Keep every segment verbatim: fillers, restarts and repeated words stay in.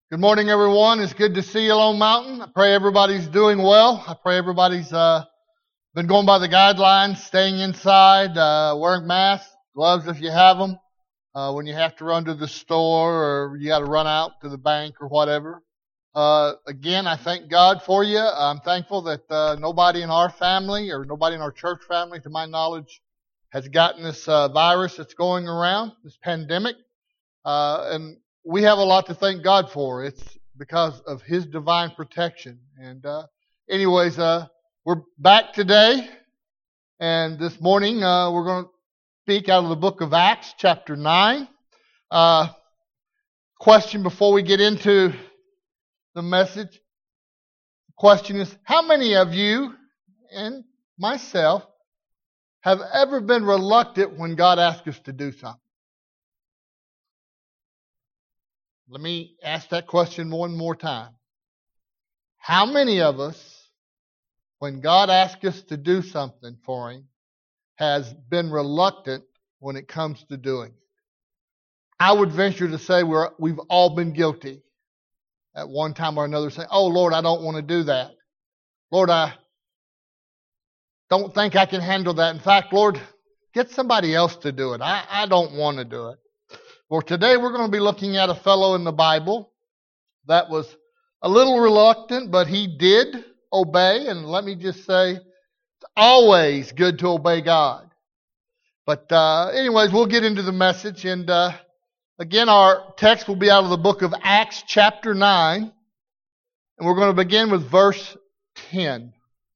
Good morning, everyone. It's good to see you, Lone Mountain. I pray everybody's doing well. I pray everybody's uh, been going by the guidelines, staying inside, uh, wearing masks, gloves if you have them, uh, when you have to run to the store or you got to run out to the bank or whatever. Uh, again, I thank God for you. I'm thankful that uh, nobody in our family or nobody in our church family, to my knowledge, has gotten this uh, virus that's going around, this pandemic. Uh, and we have a lot to thank God for. It's because of His divine protection. And uh, anyways, uh, we're back today, and this morning uh, we're going to speak out of the book of Acts, chapter nine. Uh, question before we get into the message. Question is, how many of you and myself have ever been reluctant when God asks us to do something? Let me ask that question one more time. How many of us, when God asks us to do something for Him, has been reluctant when it comes to doing it? I would venture to say we're, we've all been guilty at one time or another, saying, oh, Lord, I don't want to do that. Lord, I don't think I can handle that. In fact, Lord, get somebody else to do it. I, I don't want to do it. Well, today we're going to be looking at a fellow in the Bible that was a little reluctant, but he did obey. And let me just say, it's always good to obey God. But uh, anyways, we'll get into the message. And uh, again, our text will be out of the book of Acts chapter nine. And we're going to begin with verse ten.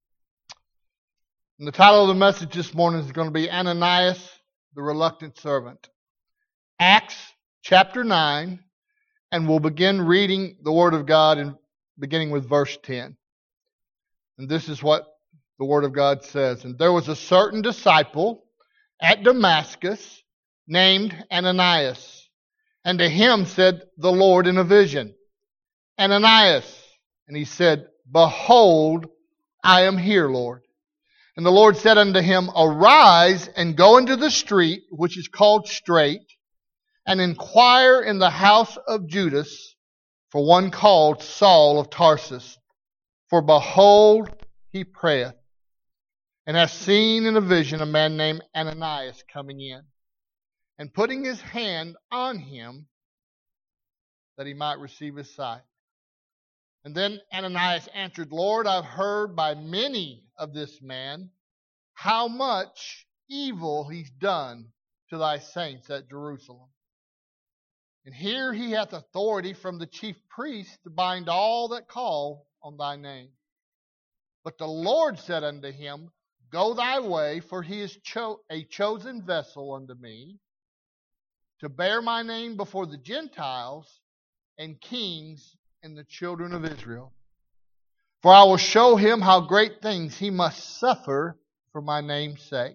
And the title of the message this morning is going to be Ananias, the Reluctant Servant. Acts chapter nine, and we'll begin reading the Word of God and beginning with verse ten. And this is what the Word of God says. And there was a certain disciple at Damascus named Ananias. And to him said the Lord in a vision, Ananias. And he said, Behold, I am here, Lord. And the Lord said unto him, Arise and go into the street, which is called Straight, and inquire in the house of Judas for one called Saul of Tarsus. For behold, he prayeth, and hath seen in a vision a man named Ananias coming in, and putting his hand on him, that he might receive his sight. And then Ananias answered, Lord, I've heard by many of this man how much evil he's done to thy saints at Jerusalem. And here he hath authority from the chief priest to bind all that call on thy name. But the Lord said unto him, Go thy way, for he is cho- a chosen vessel unto me, to bear my name before the Gentiles and kings and the children of Israel. For I will show him how great things he must suffer for my name's sake.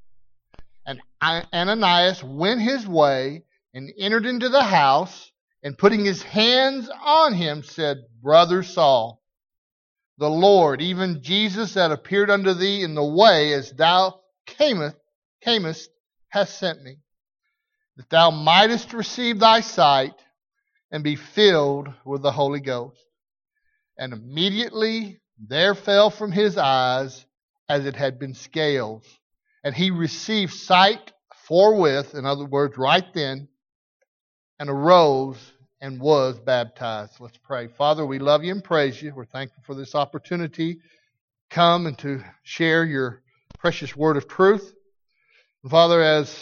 And Ananias went his way, and entered into the house, and putting his hands on him, said, Brother Saul, the Lord, even Jesus that appeared unto thee in the way as thou camest, camest hath sent me, that thou mightest receive thy sight, and be filled with the Holy Ghost. And immediately there fell from his eyes as it had been scales, and he received sight forthwith, in other words, right then, and arose and was baptized. Let's pray. Father, we love you and praise you. We're thankful for this opportunity to come and to share your precious word of truth. Father, as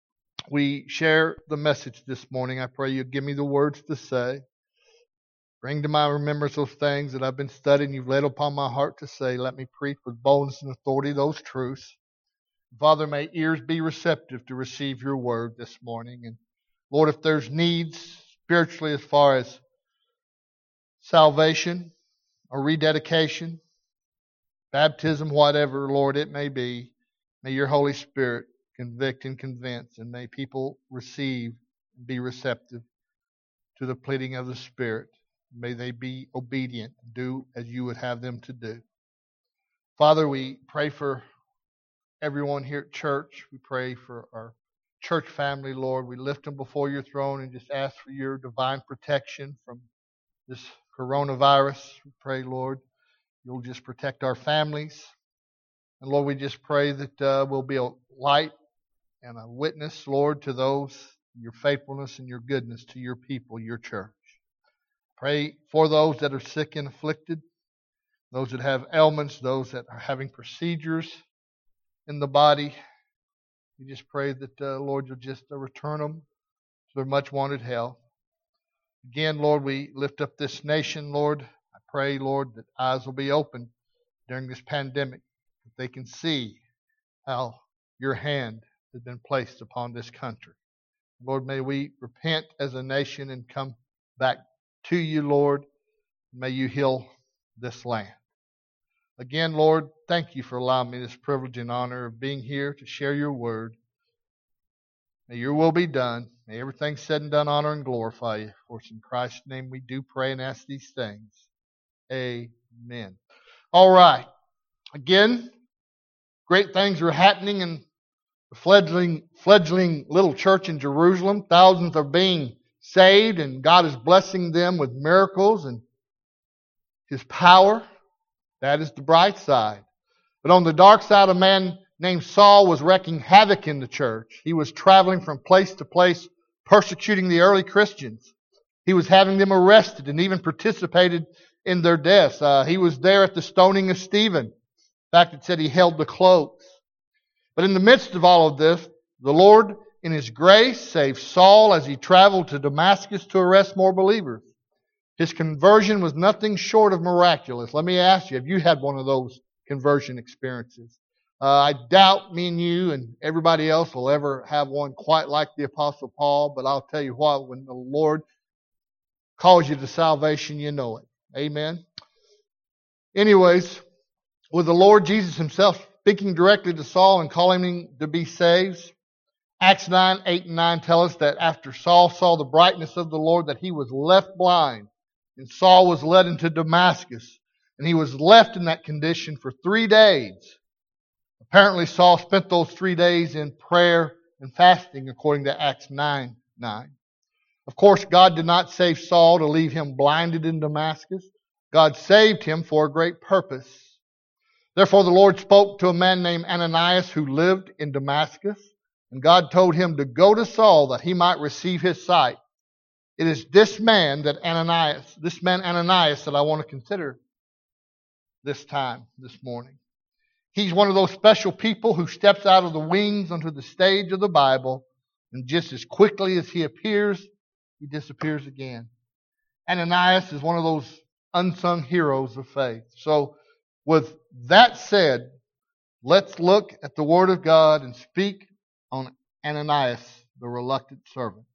we share the message this morning, I pray you give me the words to say. Bring to my remembrance those things that I've been studying, you've laid upon my heart to say. Let me preach with boldness and authority those truths. Father, may ears be receptive to receive your word this morning. And Lord, if there's needs spiritually as far as salvation or rededication, baptism, whatever, Lord, it may be, may your Holy Spirit convict and convince, and may people receive and be receptive to the pleading of the Spirit. May they be obedient, do as you would have them to do. Father, we pray for everyone here at church. We pray for our church family, Lord. We lift them before your throne and just ask for your divine protection from this coronavirus. We pray, Lord, you'll just protect our families. And Lord, we just pray that uh, we'll be a light and a witness, Lord, to those, your faithfulness and your goodness to your people, your church. Pray for those that are sick and afflicted, those that have ailments, those that are having procedures in the body. We just pray that, uh, Lord, you'll just uh, return them to their much wanted health. Again, Lord, we lift up this nation, Lord. I pray, Lord, that eyes will be opened during this pandemic, that they can see how your hand has been placed upon this country. Lord, may we repent as a nation and come back to you, Lord. May you heal this land. Again, Lord, thank you for allowing me this privilege and honor of being here to share your word. May your will be done. May everything said and done honor and glorify you. For it's in Christ's name we do pray and ask these things. Amen. All right. Again, great things are happening in the fledgling, fledgling little church in Jerusalem. Thousands are being saved, and God is blessing them with miracles and His power. That is the bright side. But on the dark side, a man named Saul was wreaking havoc in the church. He was traveling from place to place, persecuting the early Christians. He was having them arrested and even participated in their deaths. Uh, he was there at the stoning of Stephen. In fact, it said he held the cloaks. But in the midst of all of this, the Lord, in His grace, saved Saul as he traveled to Damascus to arrest more believers. His conversion was nothing short of miraculous. Let me ask you, have you had one of those conversion experiences? Uh, I doubt me and you and everybody else will ever have one quite like the Apostle Paul, but I'll tell you what, when the Lord calls you to salvation, you know it. Amen? Anyways, with the Lord Jesus Himself speaking directly to Saul and calling him to be saved, Acts nine, eight and nine tell us that after Saul saw the brightness of the Lord, that he was left blind. And Saul was led into Damascus. And he was left in that condition for three days. Apparently Saul spent those three days in prayer and fasting according to Acts nine, nine. Of course, God did not save Saul to leave him blinded in Damascus. God saved him for a great purpose. Therefore the Lord spoke to a man named Ananias who lived in Damascus. And God told him to go to Saul that he might receive his sight. It is this man that Ananias, this man Ananias that I want to consider this time, this morning. He's one of those special people who steps out of the wings onto the stage of the Bible, and just as quickly as he appears, he disappears again. Ananias is one of those unsung heroes of faith. So, with that said, let's look at the Word of God and speak on Ananias, the reluctant servant.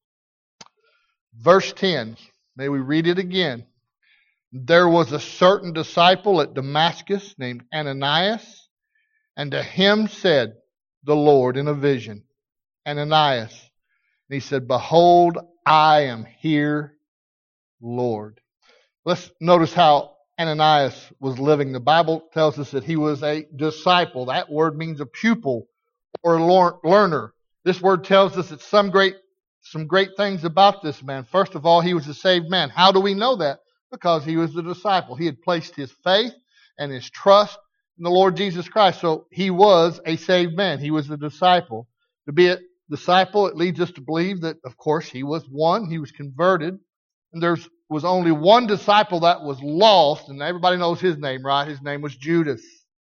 Verse ten, may we read it again. There was a certain disciple at Damascus named Ananias, and to him said the Lord in a vision, Ananias. And he said, Behold, I am here, Lord. Let's notice how Ananias was living. The Bible tells us that he was a disciple. That word means a pupil or a learner. This word tells us that some great Some great things about this man. First of all, he was a saved man. How do we know that? Because he was a disciple. He had placed his faith and his trust in the Lord Jesus Christ. So he was a saved man. He was a disciple. To be a disciple, it leads us to believe that, of course, he was one. He was converted. And there was only one disciple that was lost. And everybody knows his name, right? His name was Judas.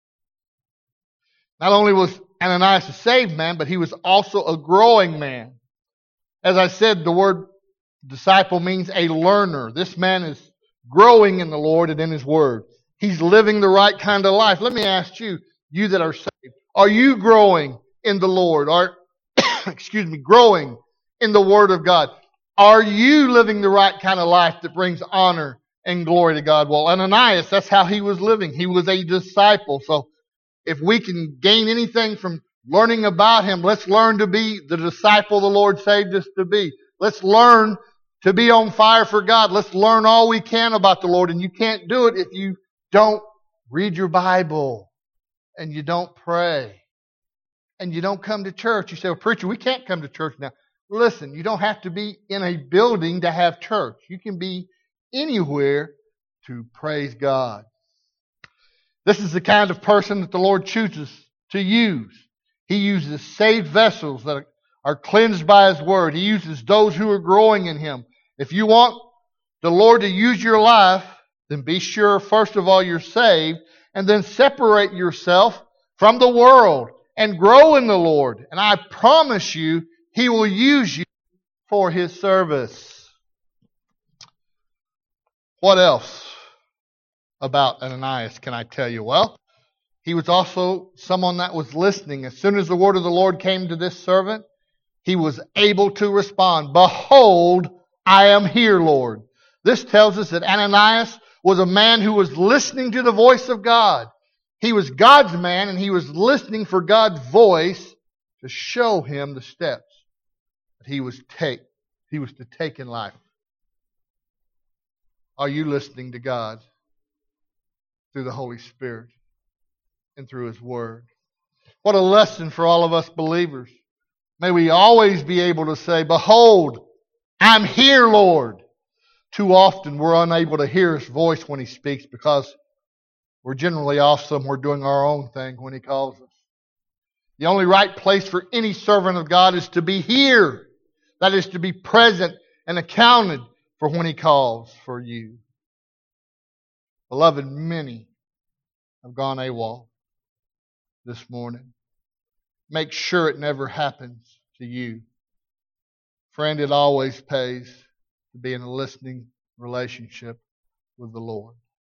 Not only was Ananias a saved man, but he was also a growing man. As I said, the word disciple means a learner. This man is growing in the Lord and in His Word. He's living the right kind of life. Let me ask you, you that are saved, are you growing in the Lord? Are, excuse me, growing in the Word of God? Are you living the right kind of life that brings honor and glory to God? Well, Ananias, that's how he was living. He was a disciple. So if we can gain anything from learning about him, let's learn to be the disciple the Lord saved us to be. Let's learn to be on fire for God. Let's learn all we can about the Lord. And you can't do it if you don't read your Bible and you don't pray and you don't come to church. You say, well, preacher, we can't come to church now. Listen, you don't have to be in a building to have church. You can be anywhere to praise God. This is the kind of person that the Lord chooses to use. He uses saved vessels that are cleansed by His Word. He uses those who are growing in Him. If you want the Lord to use your life, then be sure, first of all, you're saved, and then separate yourself from the world and grow in the Lord. And I promise you, He will use you for His service. What else about Ananias can I tell you? Well, he was also someone that was listening. As soon as the word of the Lord came to this servant, he was able to respond, "Behold, I am here, Lord." This tells us that Ananias was a man who was listening to the voice of God. He was God's man, and he was listening for God's voice to show him the steps that he was take he was to take in life. Are you listening to God through the Holy Spirit and through His Word? What a lesson for all of us believers. May we always be able to say, "Behold, I'm here, Lord." Too often we're unable to hear His voice when He speaks because we're generally off somewhere doing our own thing when He calls us. The only right place for any servant of God is to be here. That is to be present and accounted for when He calls for you. Beloved, many have gone AWOL this morning. Make sure it never happens to you. Friend, it always pays to be in a listening relationship with the Lord.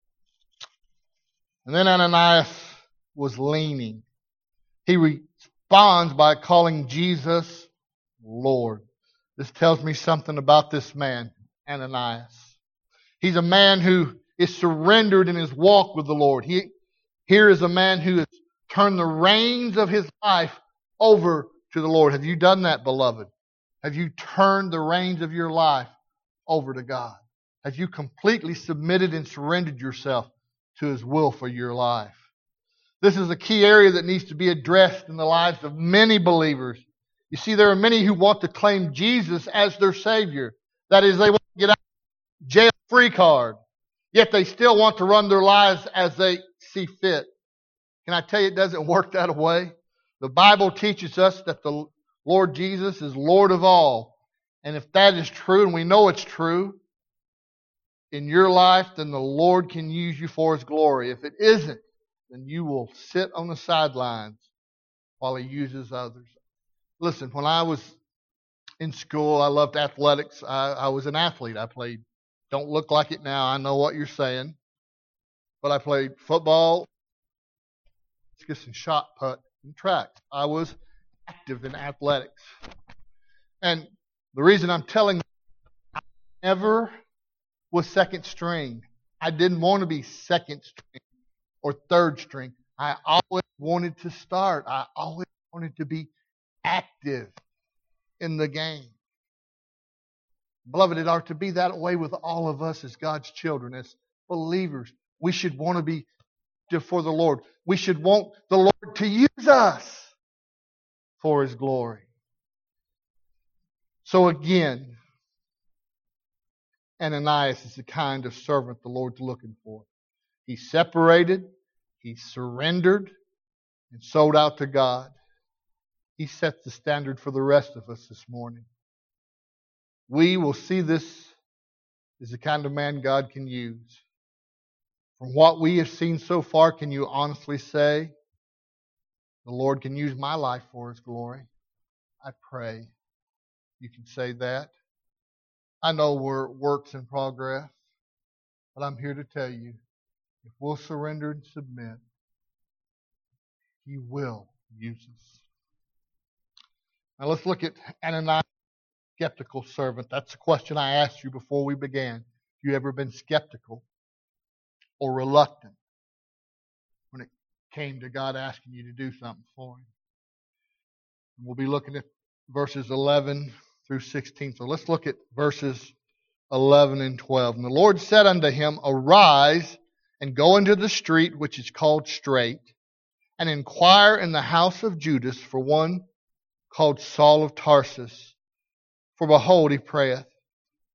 And then Ananias was leaning. He responds by calling Jesus Lord. This tells me something about this man, Ananias. He's a man who is surrendered in his walk with the Lord. He, here is a man who has turned the reins of his life over to the Lord. Have you done that, beloved? Have you turned the reins of your life over to God? Have you completely submitted and surrendered yourself to His will for your life? This is a key area that needs to be addressed in the lives of many believers. You see, there are many who want to claim Jesus as their Savior. That is, they want to get out of jail free card. Yet they still want to run their lives as they see fit. Can I tell you, it doesn't work that way? The Bible teaches us that the Lord Jesus is Lord of all. And if that is true, and we know it's true, in your life, then the Lord can use you for His glory. If it isn't, then you will sit on the sidelines while He uses others. Listen, when I was in school, I loved athletics. I, I was an athlete. I played, don't look like it now, I know what you're saying. But I played football, discus and shot put, and track. I was active in athletics. And the reason I'm telling you, I never was second string. I didn't want to be second string or third string. I always wanted to start. I always wanted to be active in the game. Beloved, it ought to be that way with all of us as God's children, as believers. We should want to be active for the Lord. We should want the Lord to use us for His glory. So again, Ananias is the kind of servant the Lord's looking for. He separated, he surrendered, and sold out to God. He sets the standard for the rest of us this morning. We will see this as the kind of man God can use. From what we have seen so far, can you honestly say the Lord can use my life for His glory? I pray you can say that. I know we're works in progress, but I'm here to tell you, if we'll surrender and submit, He will use us. Now let's look at Ananias, skeptical servant. That's the question I asked you before we began. Have you ever been skeptical or reluctant when it came to God asking you to do something for Him? We'll be looking at verses eleven through sixteen. So let's look at verses eleven and twelve. And the Lord said unto him, Arise and go into the street which is called Straight, and inquire in the house of Judas for one called Saul of Tarsus. For behold, he prayeth.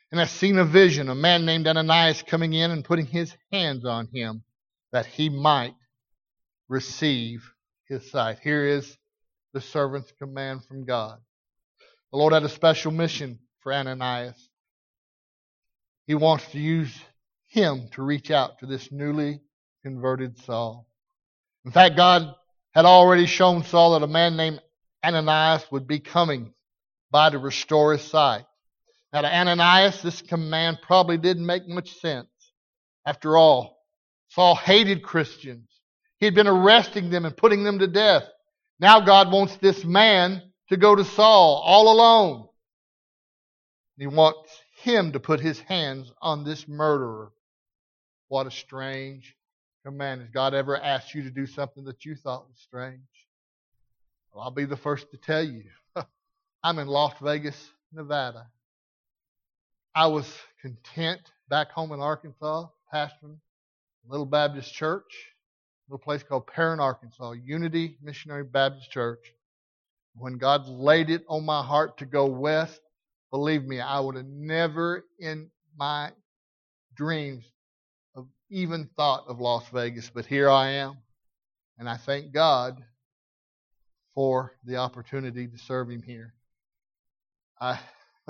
and has seen a vision, a man named Ananias coming in and putting his hands on him that he might receive his sight. Here is the servant's command from God. The Lord had a special mission for Ananias. He wants to use him to reach out to this newly converted Saul. In fact, God had already shown Saul that a man named Ananias would be coming by to restore his sight. Now, to Ananias, this command probably didn't make much sense. After all, Saul hated Christians. He had been arresting them and putting them to death. Now God wants this man to go to Saul all alone. He wants him to put his hands on this murderer. What a strange command. Has God ever asked you to do something that you thought was strange? Well, I'll be the first to tell you. I'm in Las Vegas, Nevada. I was content back home in Arkansas, pastoring a little Baptist church, a little place called Perrin, Arkansas, Unity Missionary Baptist Church. When God laid it on my heart to go west, believe me, I would have never in my dreams of even thought of Las Vegas, but here I am. And I thank God for the opportunity to serve Him here. I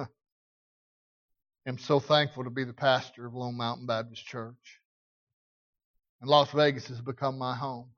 am so thankful to be the pastor of Lone Mountain Baptist Church. And Las Vegas has become my home.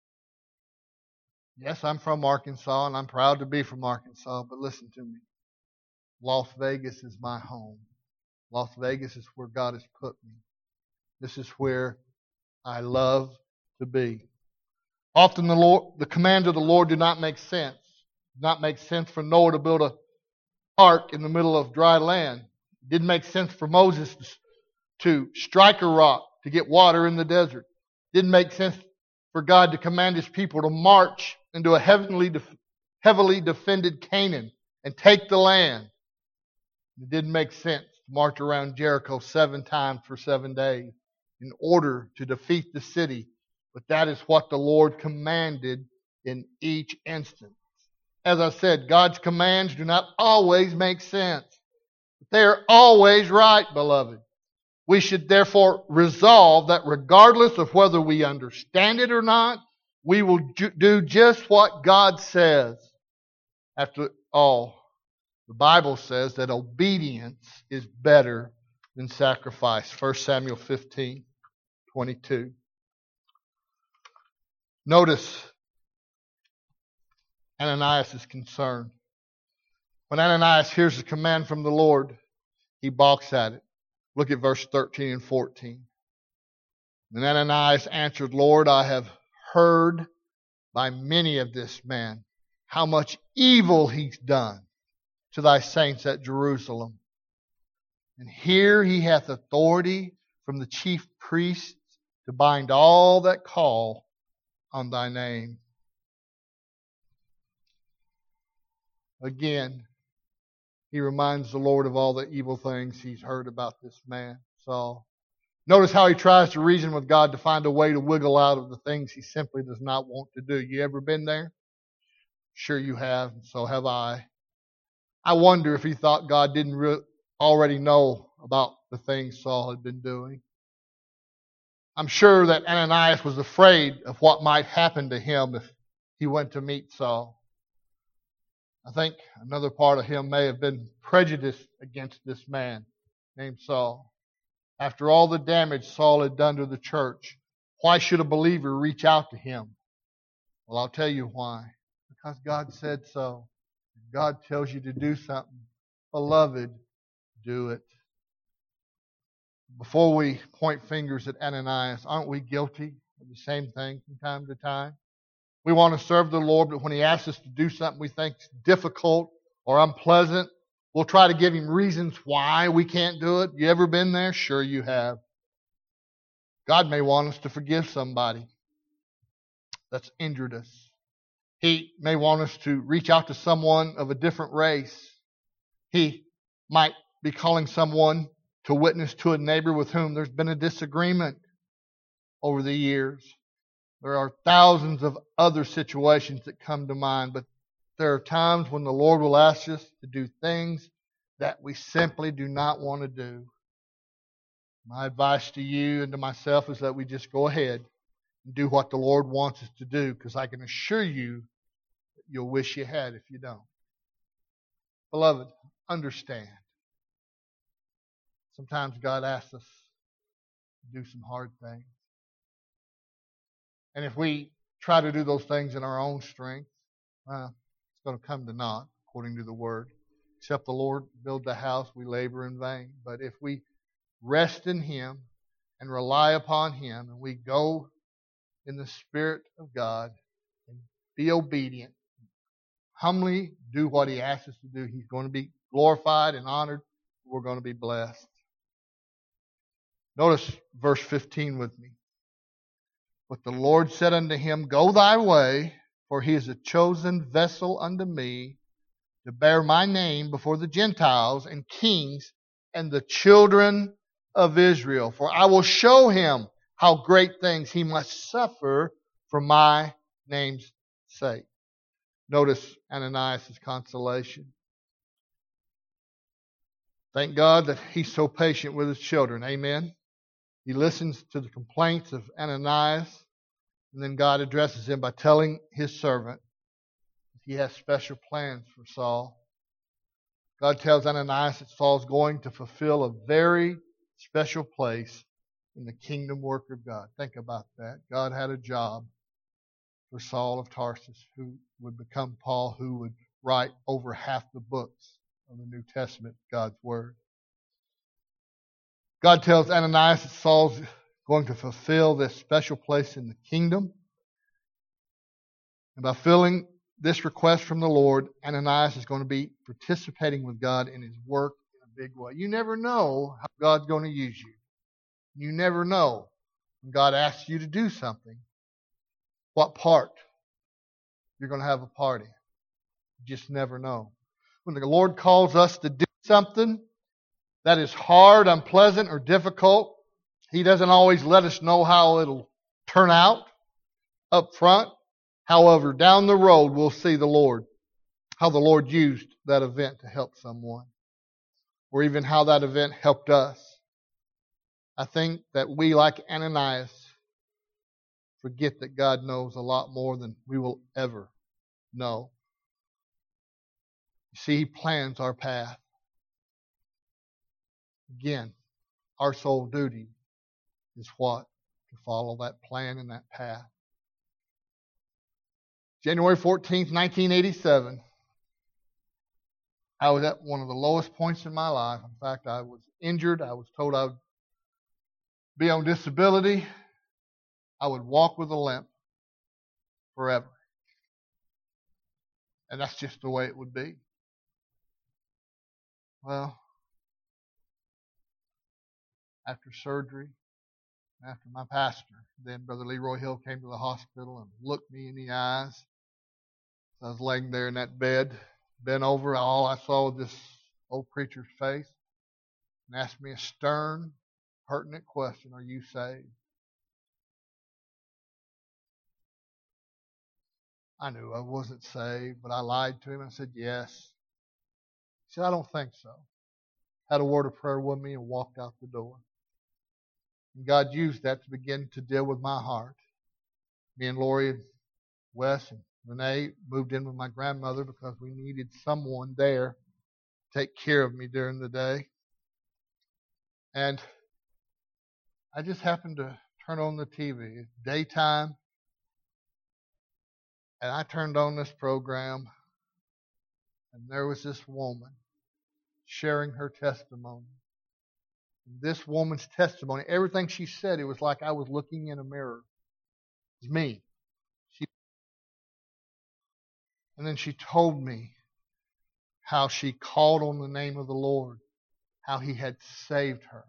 Yes, I'm from Arkansas, and I'm proud to be from Arkansas, but listen to me. Las Vegas is my home. Las Vegas is where God has put me. This is where I love to be. Often the Lord, the commands of the Lord do not make sense. It did not make sense for Noah to build an ark in the middle of dry land. It didn't make sense for Moses to strike a rock to get water in the desert. It didn't make sense for God to command His people to march into a heavenly, heavily defended Canaan and take the land. It didn't make sense to march around Jericho seven times for seven days in order to defeat the city. But that is what the Lord commanded in each instance. As I said, God's commands do not always make sense. But they are always right, beloved. We should therefore resolve that regardless of whether we understand it or not, we will do just what God says. After all, the Bible says that obedience is better than sacrifice. First Samuel fifteen twenty-two. Notice Ananias' concern. When Ananias hears the command from the Lord, he balks at it. Look at verse thirteen and fourteen. And Ananias answered, Lord, I have heard by many of this man how much evil he's done to thy saints at Jerusalem. And here he hath authority from the chief priests to bind all that call on thy name. Again, he reminds the Lord of all the evil things he's heard about this man, Saul. Notice how he tries to reason with God to find a way to wiggle out of the things he simply does not want to do. You ever been there? Sure you have, and so have I. I wonder if he thought God didn't re- already know about the things Saul had been doing. I'm sure that Ananias was afraid of what might happen to him if he went to meet Saul. I think another part of him may have been prejudiced against this man named Saul. After all the damage Saul had done to the church, why should a believer reach out to him? Well, I'll tell you why. Because God said so. If God tells you to do something, beloved, do it. Before we point fingers at Ananias, aren't we guilty of the same thing from time to time? We want to serve the Lord, but when He asks us to do something we think is difficult or unpleasant, we'll try to give Him reasons why we can't do it. You ever been there? Sure you have. God may want us to forgive somebody that's injured us. He may want us to reach out to someone of a different race. He might be calling someone to witness to a neighbor with whom there's been a disagreement over the years. There are thousands of other situations that come to mind, but there are times when the Lord will ask us to do things that we simply do not want to do. My advice to you and to myself is that we just go ahead and do what the Lord wants us to do, because I can assure you that you'll wish you had if you don't. Beloved, understand. Sometimes God asks us to do some hard things. And if we try to do those things in our own strength, well, it's going to come to naught, according to the Word. Except the Lord build the house, we labor in vain. But if we rest in Him and rely upon Him, and we go in the Spirit of God and be obedient, humbly do what He asks us to do, He's going to be glorified and honored. We're going to be blessed. Notice verse fifteen with me. But the Lord said unto him, Go thy way, for he is a chosen vessel unto me, to bear my name before the Gentiles and kings and the children of Israel. For I will show him how great things he must suffer for my name's sake. Notice Ananias' consolation. Thank God that he's so patient with his children. Amen. He listens to the complaints of Ananias, and then God addresses him by telling his servant that he has special plans for Saul. God tells Ananias that Saul's going to fulfill a very special place in the kingdom work of God. Think about that. God had a job for Saul of Tarsus, who would become Paul, who would write over half the books of the New Testament, God's Word. God tells Ananias that Saul's going to fulfill this special place in the kingdom. And by filling this request from the Lord, Ananias is going to be participating with God in His work in a big way. You never know how God's going to use you. You never know when God asks you to do something, what part you're going to have a part in. You just never know. When the Lord calls us to do something that is hard, unpleasant, or difficult, He doesn't always let us know how it'll turn out up front. However, down the road, we'll see the Lord, how the Lord used that event to help someone, or even how that event helped us. I think that we, like Ananias, forget that God knows a lot more than we will ever know. You see, He plans our path. Again, our sole duty is what? To follow that plan and that path. January fourteenth, nineteen eighty-seven, I was at one of the lowest points in my life. In fact, I was injured. I was told I would be on disability. I would walk with a limp forever. And that's just the way it would be. Well, after surgery, after my pastor, then Brother Leroy Hill came to the hospital and looked me in the eyes. I was laying there in that bed, bent over. All I saw was this old preacher's face, and asked me a stern, pertinent question: Are you saved? I knew I wasn't saved, but I lied to him. I said yes. He said, I don't think so. Had a word of prayer with me and walked out the door. And God used that to begin to deal with my heart. Me and Lori and Wes and Renee moved in with my grandmother because we needed someone there to take care of me during the day. And I just happened to turn on the T V. It's daytime. And I turned on this program. And there was this woman sharing her testimony. And this woman's testimony, everything she said, it was like I was looking in a mirror. It was me. She, and then she told me how she called on the name of the Lord, how He had saved her.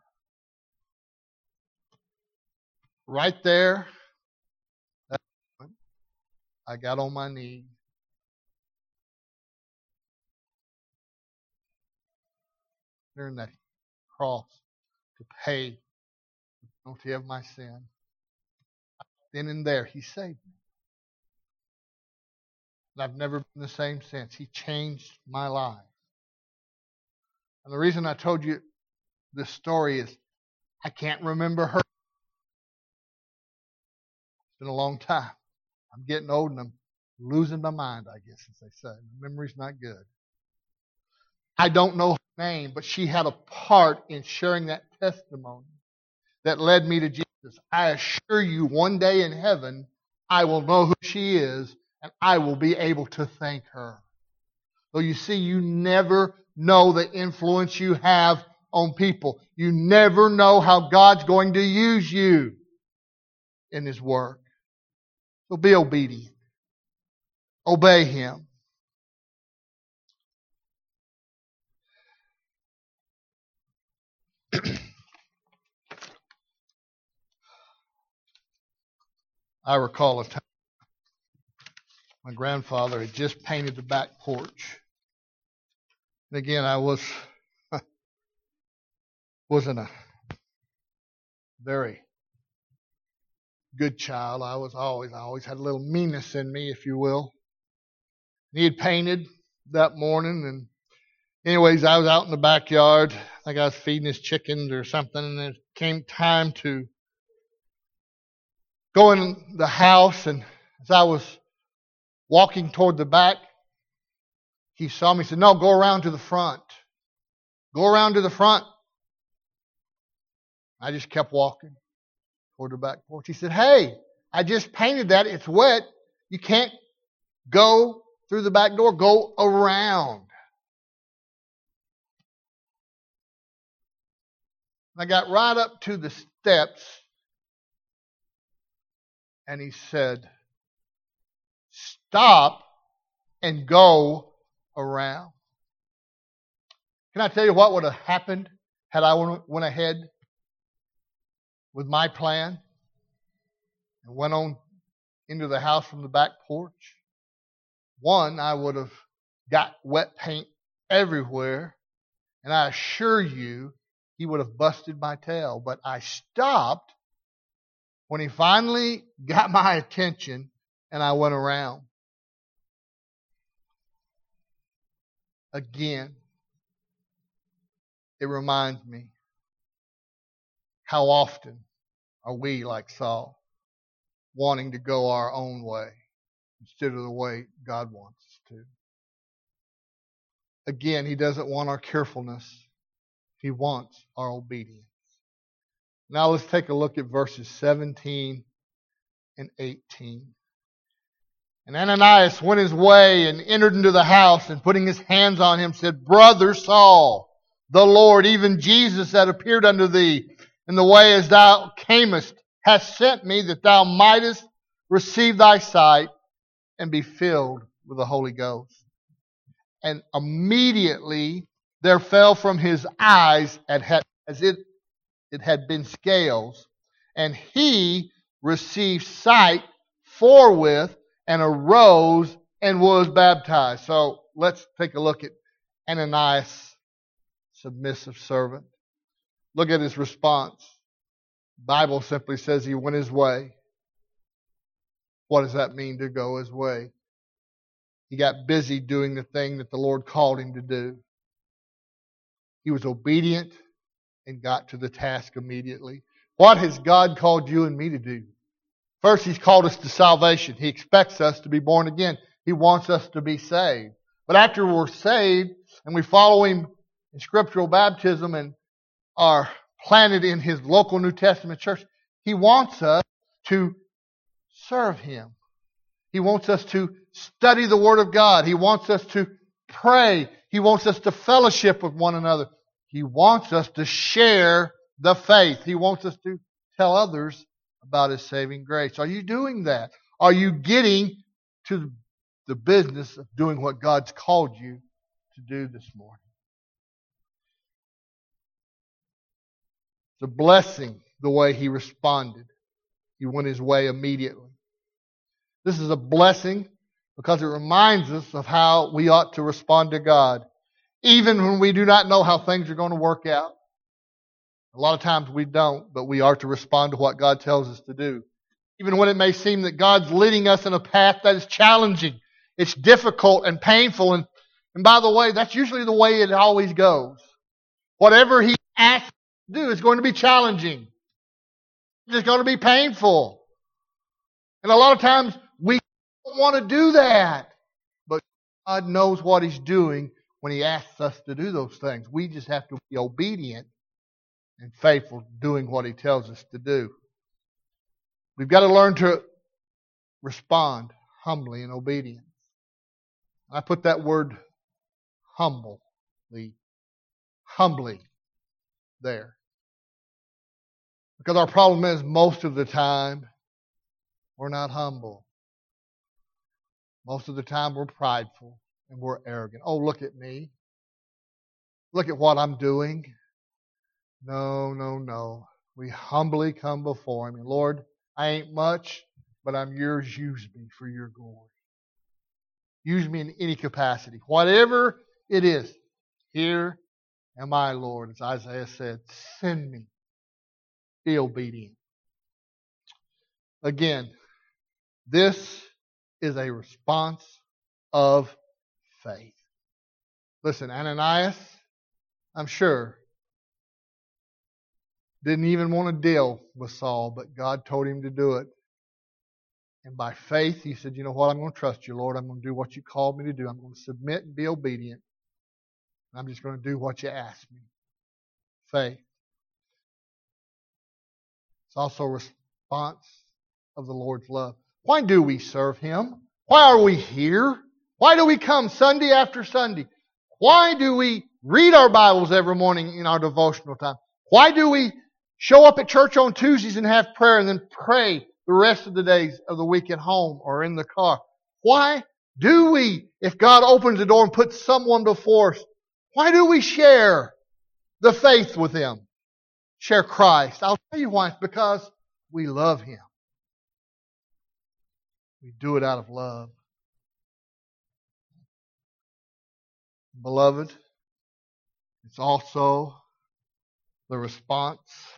Right there, that moment, I got on my knees. There in that cross to pay the penalty of my sin. Then and there, He saved me. And I've never been the same since. He changed my life. And the reason I told you this story is I can't remember her. It's been a long time. I'm getting old and I'm losing my mind, I guess, as they say. My memory's not good. I don't know her name, but she had a part in sharing that testimony that led me to Jesus. I assure you, one day in heaven, I will know who she is, and I will be able to thank her. So you see, you never know the influence you have on people. You never know how God's going to use you in His work. So be obedient. Obey Him. I recall a time my grandfather had just painted the back porch. And again, I was wasn't a very good child. I was always I always had a little meanness in me, if you will. He had painted that morning, and anyways, I was out in the backyard. I think I was feeding his chickens or something, and it came time to go in the house, and as I was walking toward the back, he saw me and said, "No, go around to the front. Go around to the front." I just kept walking toward the back porch. He said, "Hey, I just painted that. It's wet. You can't go through the back door. Go around." I got right up to the steps, and he said, "Stop and go around." Can I tell you what would have happened had I went ahead with my plan and went on into the house from the back porch? One, I would have got wet paint everywhere, and I assure you, he would have busted my tail. But I stopped when he finally got my attention, and I went around. Again, it reminds me, how often are we like Saul, wanting to go our own way instead of the way God wants us to? Again, He doesn't want our carefulness. He wants our obedience. Now let's take a look at verses seventeen and eighteen. And Ananias went his way and entered into the house, and putting his hands on him said, "Brother Saul, the Lord, even Jesus that appeared unto thee in the way as thou camest, hath sent me that thou mightest receive thy sight and be filled with the Holy Ghost." And immediately there fell from his eyes as it, it had been scales, and he received sight forthwith, and arose and was baptized. So let's take a look at Ananias, submissive servant. Look at his response. The Bible simply says he went his way. What does that mean, to go his way? He got busy doing the thing that the Lord called him to do. He was obedient and got to the task immediately. What has God called you and me to do? First, He's called us to salvation. He expects us to be born again. He wants us to be saved. But after we're saved and we follow Him in scriptural baptism and are planted in His local New Testament church, He wants us to serve Him. He wants us to study the Word of God. He wants us to pray. He wants us to fellowship with one another. He wants us to share the faith. He wants us to tell others about His saving grace. Are you doing that? Are you getting to the business of doing what God's called you to do this morning? It's a blessing the way he responded. He went his way immediately. This is a blessing because it reminds us of how we ought to respond to God, even when we do not know how things are going to work out. A lot of times we don't, but we are to respond to what God tells us to do. Even when it may seem that God's leading us in a path that is challenging, it's difficult and painful. And, and by the way, that's usually the way it always goes. Whatever he asks to do is going to be challenging. It's going to be painful. And a lot of times we don't want to do that. But God knows what He's doing when He asks us to do those things. We just have to be obedient and faithful doing what He tells us to do. We've got to learn to respond humbly in obedience. I put that word humbly, humbly there. Because our problem is most of the time we're not humble. Most of the time we're prideful and we're arrogant. Oh, look at me. Look at what I'm doing. No, no, no. We humbly come before Him. And Lord, I ain't much, but I'm yours. Use me for your glory. Use me in any capacity. Whatever it is, here am I, Lord. As Isaiah said, send me. Be obedient. Again, this is a response of faith. Listen, Ananias, I'm sure, didn't even want to deal with Saul, but God told him to do it. And by faith, he said, you know what, I'm going to trust you, Lord. I'm going to do what you called me to do. I'm going to submit and be obedient. I'm just going to do what you asked me. Faith. It's also a response of the Lord's love. Why do we serve Him? Why are we here? Why do we come Sunday after Sunday? Why do we read our Bibles every morning in our devotional time? Why do we show up at church on Tuesdays and have prayer and then pray the rest of the days of the week at home or in the car? Why do we, if God opens the door and puts someone before us, why do we share the faith with them? Share Christ. I'll tell you why. It's because we love Him. We do it out of love. Beloved, it's also the response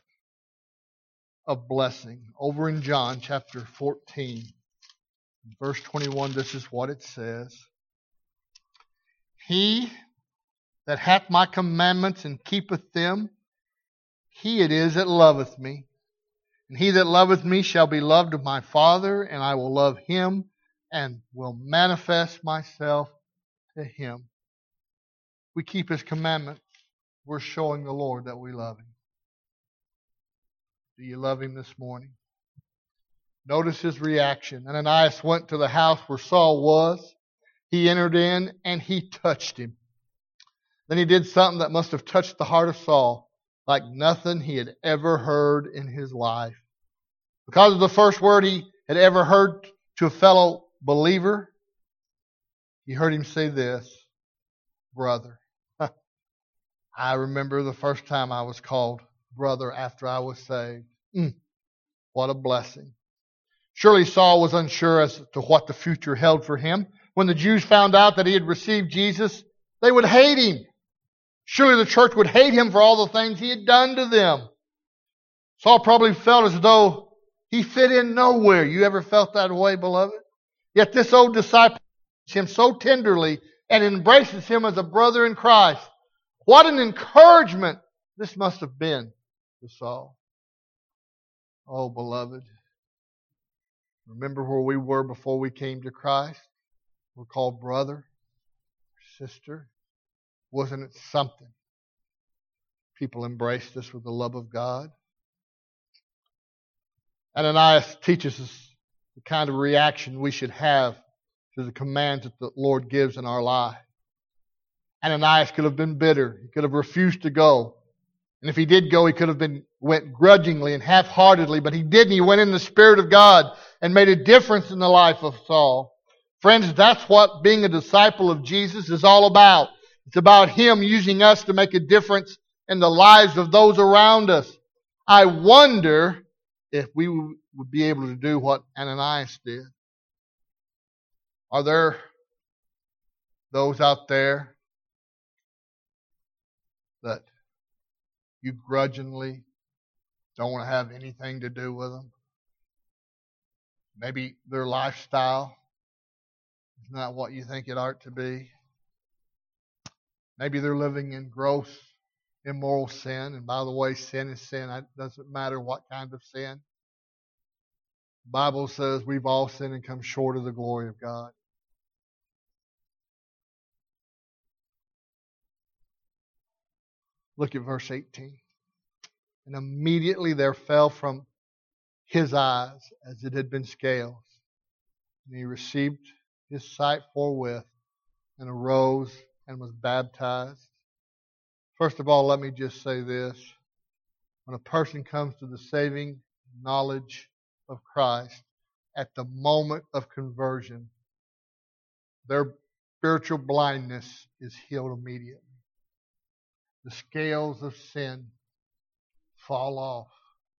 of blessing. Over in John chapter fourteen, verse twenty-one, this is what it says. He that hath my commandments and keepeth them, he it is that loveth me. And he that loveth me shall be loved of my Father, and I will love him and will manifest myself to him. We keep His commandments. We're showing the Lord that we love Him. Do you love Him this morning? Notice his reaction. Ananias went to the house where Saul was. He entered in and he touched him. Then he did something that must have touched the heart of Saul like nothing he had ever heard in his life. Because of the first word he had ever heard to a fellow believer, he heard him say this, brother. I remember the first time I was called brother after I was saved. Mm, what a blessing. Surely Saul was unsure as to what the future held for him. When the Jews found out that he had received Jesus, they would hate him. Surely the church would hate him for all the things he had done to them. Saul probably felt as though he fit in nowhere. You ever felt that way, beloved? Yet this old disciple loves him so tenderly and embraces him as a brother in Christ. What an encouragement this must have been to Saul. Oh, beloved, remember where we were before we came to Christ? We're called brother, sister. Wasn't it something? People embraced us with the love of God. Ananias teaches us the kind of reaction we should have to the commands that the Lord gives in our life. Ananias could have been bitter. He could have refused to go. And if he did go, he could have been went grudgingly and half-heartedly, but he didn't. He went in the Spirit of God and made a difference in the life of Saul. Friends, that's what being a disciple of Jesus is all about. It's about Him using us to make a difference in the lives of those around us. I wonder if we would be able to do what Ananias did. Are there those out there that you grudgingly don't want to have anything to do with them? Maybe their lifestyle is not what you think it ought to be. Maybe they're living in gross immoral sin. And by the way, sin is sin. It doesn't matter what kind of sin. The Bible says we've all sinned and come short of the glory of God. Look at verse eighteen. And immediately there fell from his eyes as it had been scales. And he received his sight forthwith and arose and was baptized. First of all, let me just say this. When a person comes to the saving knowledge of Christ, at the moment of conversion, their spiritual blindness is healed immediately. The scales of sin fall off,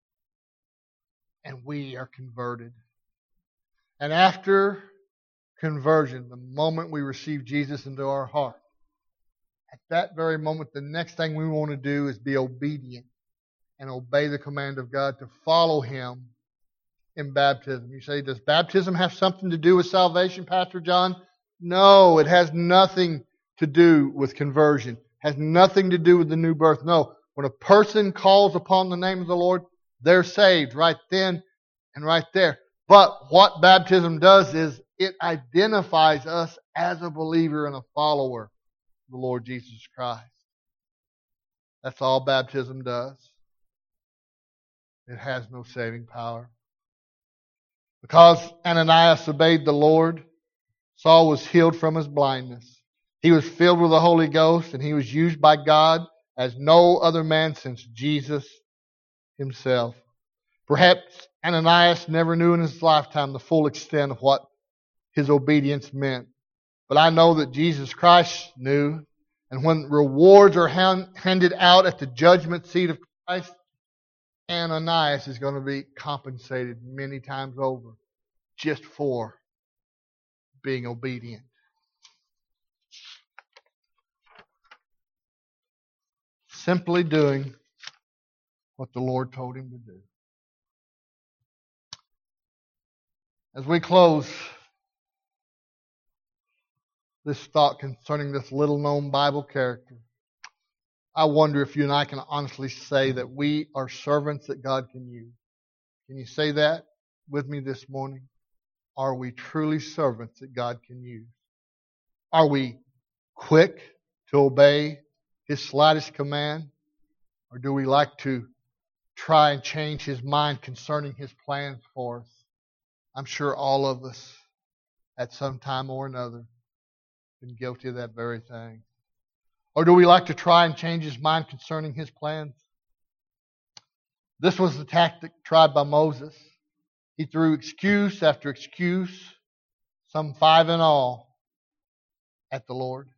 and we are converted. And after conversion, the moment we receive Jesus into our heart, at that very moment, the next thing we want to do is be obedient and obey the command of God to follow Him in baptism. You say, does baptism have something to do with salvation, Pastor John? No, it has nothing to do with conversion. It has nothing to do with the new birth. No, when a person calls upon the name of the Lord, they're saved right then and right there. But what baptism does is it identifies us as a believer and a follower of the Lord Jesus Christ. That's all baptism does. It has no saving power. Because Ananias obeyed the Lord, Saul was healed from his blindness. He was filled with the Holy Ghost, and he was used by God as no other man since Jesus himself. Perhaps Ananias never knew in his lifetime the full extent of what his obedience meant. But I know that Jesus Christ knew. And when rewards are hand, handed out at the judgment seat of Christ, Ananias is going to be compensated many times over just for being obedient. Simply doing what the Lord told him to do. As we close this thought concerning this little-known Bible character, I wonder if you and I can honestly say that we are servants that God can use. Can you say that with me this morning? Are we truly servants that God can use? Are we quick to obey His slightest command? Or do we like to try and change His mind concerning His plans for us? I'm sure all of us at some time or another have been guilty of that very thing. Or do we like to try and change His mind concerning His plans? This was the tactic tried by Moses. He threw excuse after excuse, some five in all, at the Lord.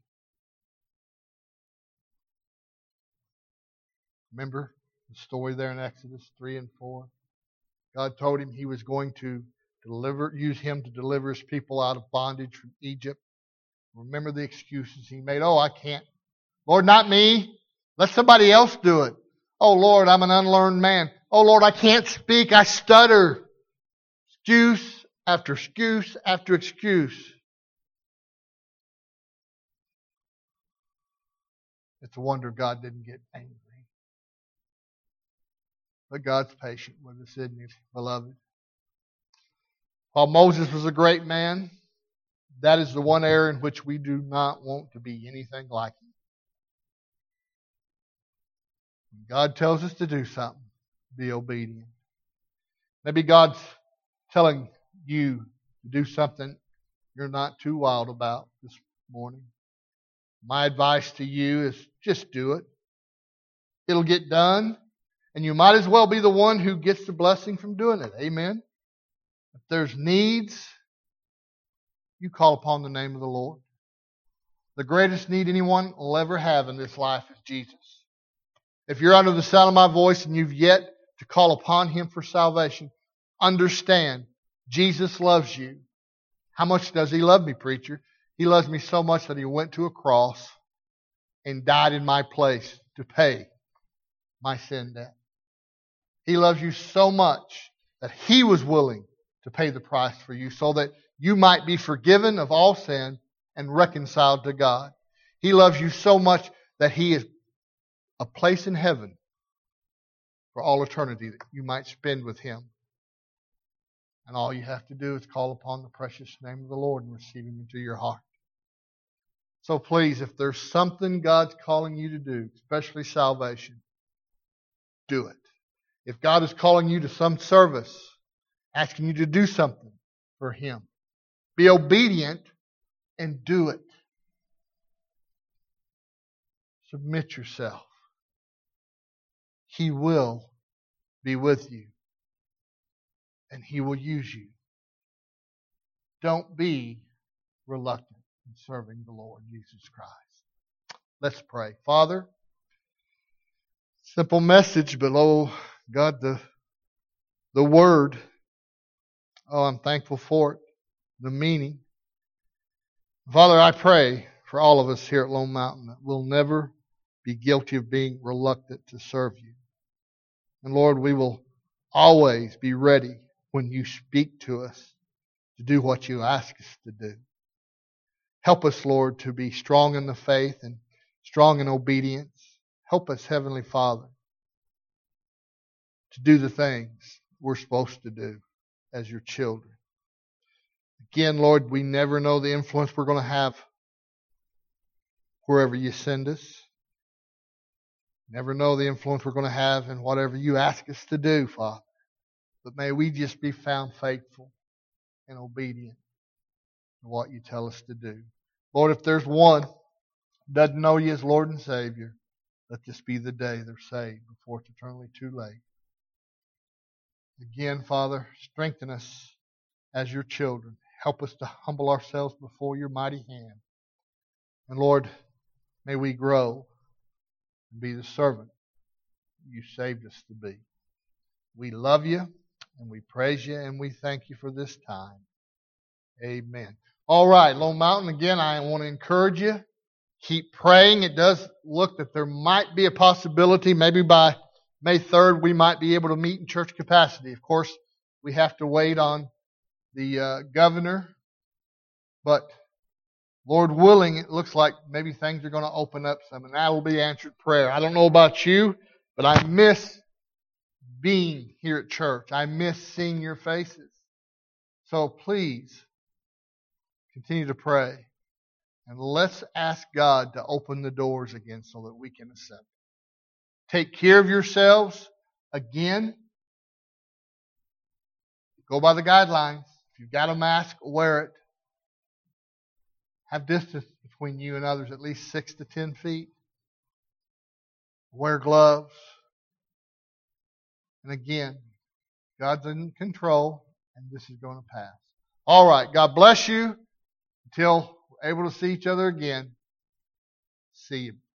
Remember the story there in Exodus three and four? God told him He was going to deliver, use him to deliver His people out of bondage from Egypt. Remember the excuses he made. Oh, I can't. Lord, not me. Let somebody else do it. Oh, Lord, I'm an unlearned man. Oh, Lord, I can't speak. I stutter. Excuse after excuse after excuse. It's a wonder God didn't get angry. But God's patient with us, isn't He, beloved? While Moses was a great man, that is the one area in which we do not want to be anything like him. When God tells us to do something, be obedient. Maybe God's telling you to do something you're not too wild about this morning. My advice to you is just do it. It'll get done, and you might as well be the one who gets the blessing from doing it. Amen? If there's needs, you call upon the name of the Lord. The greatest need anyone will ever have in this life is Jesus. If you're under the sound of my voice and you've yet to call upon Him for salvation, understand Jesus loves you. How much does He love me, preacher? He loves me so much that He went to a cross and died in my place to pay my sin debt. He loves you so much that He was willing to pay the price for you so that you might be forgiven of all sin and reconciled to God. He loves you so much that He has a place in heaven for all eternity that you might spend with Him. And all you have to do is call upon the precious name of the Lord and receive Him into your heart. So please, if there's something God's calling you to do, especially salvation, do it. If God is calling you to some service, asking you to do something for Him, be obedient and do it. Submit yourself. He will be with you. And He will use you. Don't be reluctant in serving the Lord Jesus Christ. Let's pray. Father, simple message, but oh God, the, the word, oh, I'm thankful for it, the meaning. Father, I pray for all of us here at Lone Mountain that we'll never be guilty of being reluctant to serve you. And Lord, we will always be ready when you speak to us to do what you ask us to do. Help us, Lord, to be strong in the faith and strong in obedience. Help us, Heavenly Father, to do the things we're supposed to do as your children. Again, Lord, we never know the influence we're going to have wherever you send us. Never know the influence we're going to have in whatever you ask us to do, Father. But may we just be found faithful and obedient to what you tell us to do. Lord, if there's one who doesn't know you as Lord and Savior, let this be the day they're saved before it's eternally too late. Again, Father, strengthen us as your children. Help us to humble ourselves before your mighty hand. And Lord, may we grow and be the servant you saved us to be. We love you. And we praise you and we thank you for this time. Amen. All right, Lone Mountain, again, I want to encourage you. Keep praying. It does look that there might be a possibility, maybe by May third, we might be able to meet in church capacity. Of course, we have to wait on the uh, governor. But Lord willing, it looks like maybe things are going to open up some, and that will be answered prayer. I don't know about you, but I miss being here at church. I miss seeing your faces. So please continue to pray. And let's ask God to open the doors again so that we can assemble. Take care of yourselves. Again, go by the guidelines. If you've got a mask, wear it. Have distance between you and others, at least six to ten feet. Wear gloves. And again, God's in control, and this is going to pass. All right. God bless you. Until we're able to see each other again, see you.